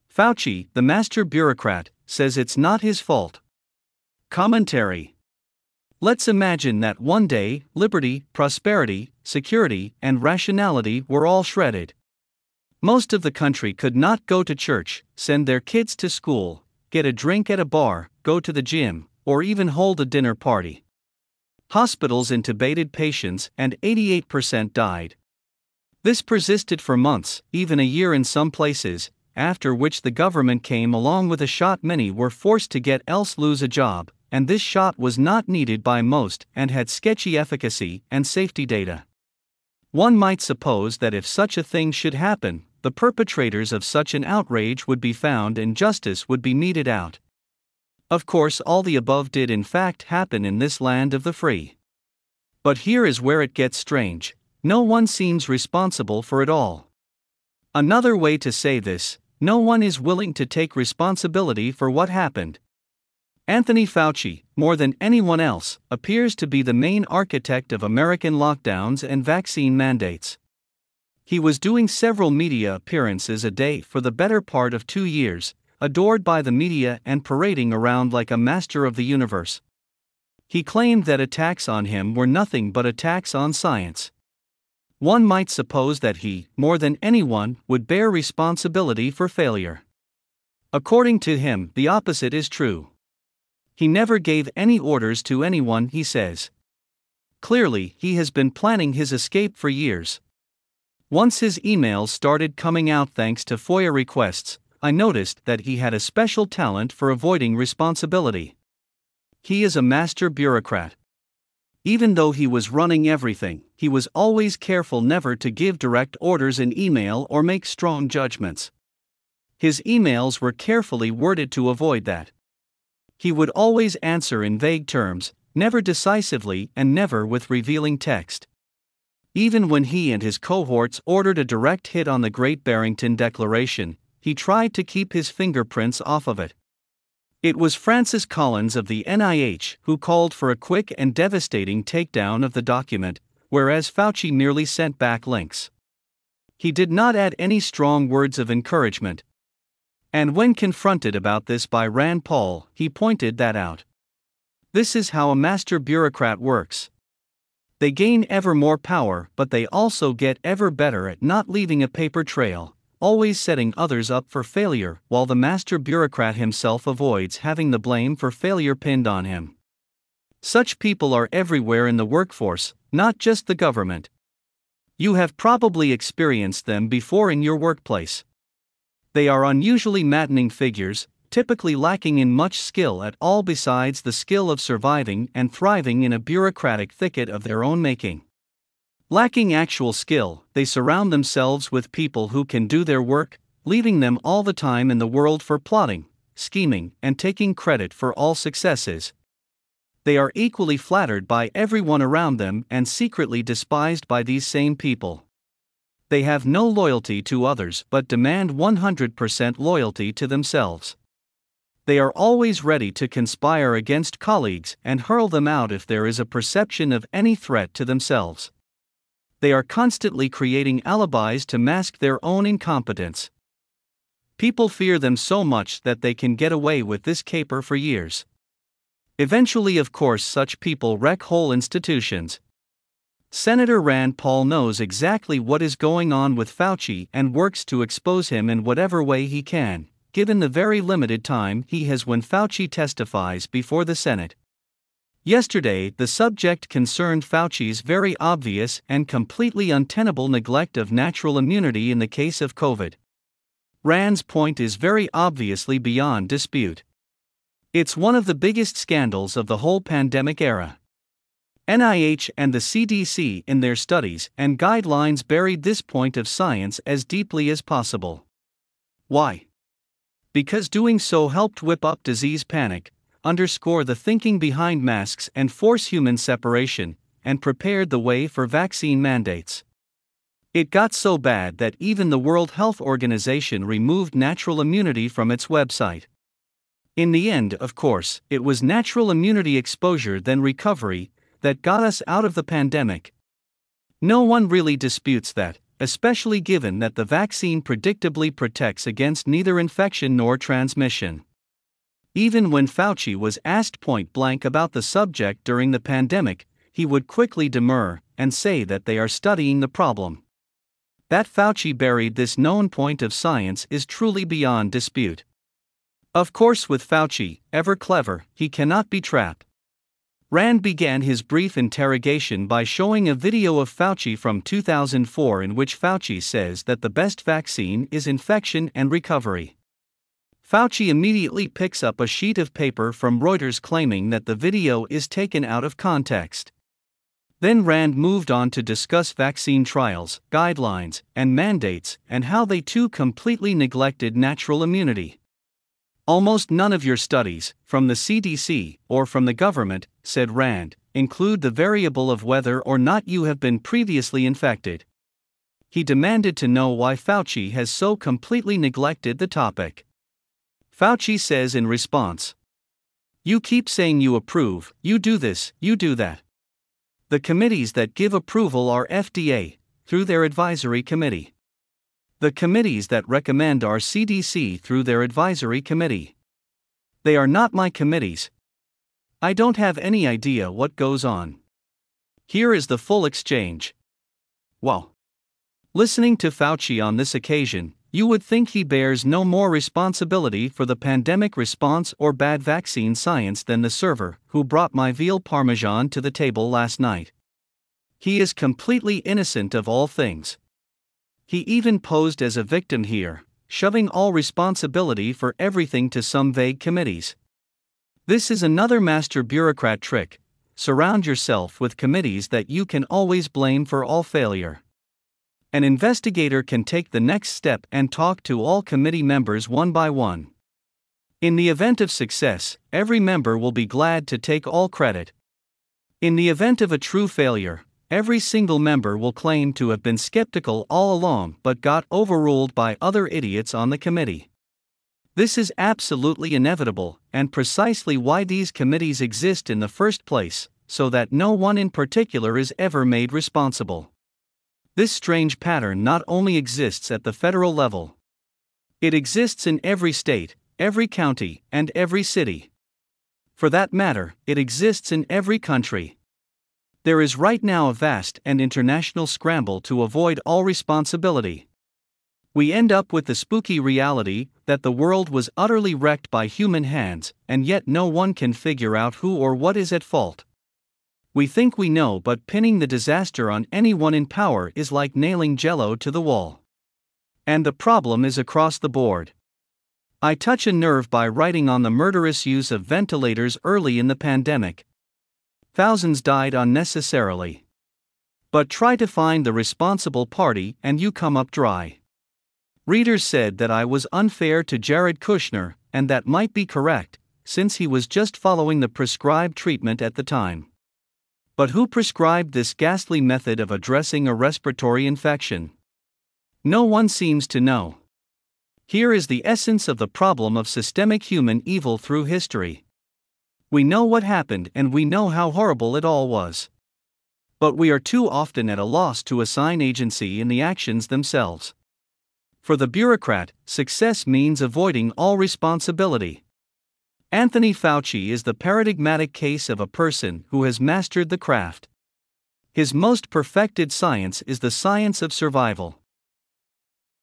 Fauci, the master bureaucrat, says it's not his fault. Commentary. Let's imagine that one day, liberty, prosperity, security, and rationality were all shredded. Most of the country could not go to church, send their kids to school, get a drink at a bar, go to the gym, or even hold a dinner party. Hospitals intubated patients and 88% died. This persisted for months, even a year in some places, after which the government came along with a shot many were forced to get else lose a job, and this shot was not needed by most and had sketchy efficacy and safety data. One might suppose that if such a thing should happen, the perpetrators of such an outrage would be found and justice would be meted out. Of course, all the above did in fact happen in this land of the free. But here is where it gets strange: no one seems responsible for it all. Another way to say this: no one is willing to take responsibility for what happened. Anthony Fauci, more than anyone else, appears to be the main architect of American lockdowns and vaccine mandates. He was doing several media appearances a day for the better part of 2 years, adored by the media and parading around like a master of the universe. He claimed that attacks on him were nothing but attacks on science. One might suppose that he, more than anyone, would bear responsibility for failure. According to him, the opposite is true. He never gave any orders to anyone, he says. Clearly, he has been planning his escape for years. Once his emails started coming out thanks to FOIA requests, I noticed that he had a special talent for avoiding responsibility. He is a master bureaucrat. Even though he was running everything, he was always careful never to give direct orders in email or make strong judgments. His emails were carefully worded to avoid that. He would always answer in vague terms, never decisively and never with revealing text. Even when he and his cohorts ordered a direct hit on the Great Barrington Declaration, he tried to keep his fingerprints off of it. It was Francis Collins of the NIH who called for a quick and devastating takedown of the document, whereas Fauci merely sent back links. He did not add any strong words of encouragement. And when confronted about this by Rand Paul, he pointed that out. This is how a master bureaucrat works. They gain ever more power, but they also get ever better at not leaving a paper trail, always setting others up for failure, while the master bureaucrat himself avoids having the blame for failure pinned on him. Such people are everywhere in the workforce, not just the government. You have probably experienced them before in your workplace. They are unusually maddening figures, typically lacking in much skill at all besides the skill of surviving and thriving in a bureaucratic thicket of their own making. Lacking actual skill, they surround themselves with people who can do their work, leaving them all the time in the world for plotting, scheming, and taking credit for all successes. They are equally flattered by everyone around them and secretly despised by these same people. They have no loyalty to others but demand 100% loyalty to themselves. They are always ready to conspire against colleagues and hurl them out if there is a perception of any threat to themselves. They are constantly creating alibis to mask their own incompetence. People fear them so much that they can get away with this caper for years. Eventually, of course, such people wreck whole institutions. Senator Rand Paul knows exactly what is going on with Fauci and works to expose him in whatever way he can, given the very limited time he has when Fauci testifies before the Senate. Yesterday, the subject concerned Fauci's very obvious and completely untenable neglect of natural immunity in the case of COVID. Rand's point is very obviously beyond dispute. It's one of the biggest scandals of the whole pandemic era. NIH and the CDC in their studies and guidelines buried this point of science as deeply as possible. Why? Because doing so helped whip up disease panic, underscore the thinking behind masks and force human separation, and prepared the way for vaccine mandates. It got so bad that even the World Health Organization removed natural immunity from its website. In the end, of course, it was natural immunity exposure then recovery that got us out of the pandemic. No one really disputes that, especially given that the vaccine predictably protects against neither infection nor transmission. Even when Fauci was asked point blank about the subject during the pandemic, he would quickly demur and say that they are studying the problem. That Fauci buried this known point of science is truly beyond dispute. Of course, with Fauci, ever clever, he cannot be trapped. Rand began his brief interrogation by showing a video of Fauci from 2004 in which Fauci says that the best vaccine is infection and recovery. Fauci immediately picks up a sheet of paper from Reuters claiming that the video is taken out of context. Then Rand moved on to discuss vaccine trials, guidelines, and mandates, and how they too completely neglected natural immunity. Almost none of your studies, from the CDC or from the government, said Rand, include the variable of whether or not you have been previously infected. He demanded to know why Fauci has so completely neglected the topic. Fauci says in response, "You keep saying you approve, you do this, you do that. The committees that give approval are FDA, through their advisory committee. The committees that recommend are CDC through their advisory committee. They are not my committees. I don't have any idea what goes on." Here is the full exchange. Wow. Listening to Fauci on this occasion, you would think he bears no more responsibility for the pandemic response or bad vaccine science than the server who brought my veal parmesan to the table last night. He is completely innocent of all things. He even posed as a victim here, shoving all responsibility for everything to some vague committees. This is another master bureaucrat trick: surround yourself with committees that you can always blame for all failure. An investigator can take the next step and talk to all committee members one by one. In the event of success, every member will be glad to take all credit. In the event of a true failure, every single member will claim to have been skeptical all along but got overruled by other idiots on the committee. This is absolutely inevitable, and precisely why these committees exist in the first place, so that no one in particular is ever made responsible. This strange pattern not only exists at the federal level. It exists in every state, every county, and every city. For that matter, it exists in every country. There is right now a vast and international scramble to avoid all responsibility. We end up with the spooky reality that the world was utterly wrecked by human hands, and yet no one can figure out who or what is at fault. We think we know, but pinning the disaster on anyone in power is like nailing Jell-O to the wall. And the problem is across the board. I touch a nerve by writing on the murderous use of ventilators early in the pandemic. Thousands died unnecessarily. But try to find the responsible party and you come up dry. Readers said that I was unfair to Jared Kushner, and that might be correct, since he was just following the prescribed treatment at the time. But who prescribed this ghastly method of addressing a respiratory infection? No one seems to know. Here is the essence of the problem of systemic human evil through history. We know what happened and we know how horrible it all was. But we are too often at a loss to assign agency in the actions themselves. For the bureaucrat, success means avoiding all responsibility. Anthony Fauci is the paradigmatic case of a person who has mastered the craft. His most perfected science is the science of survival.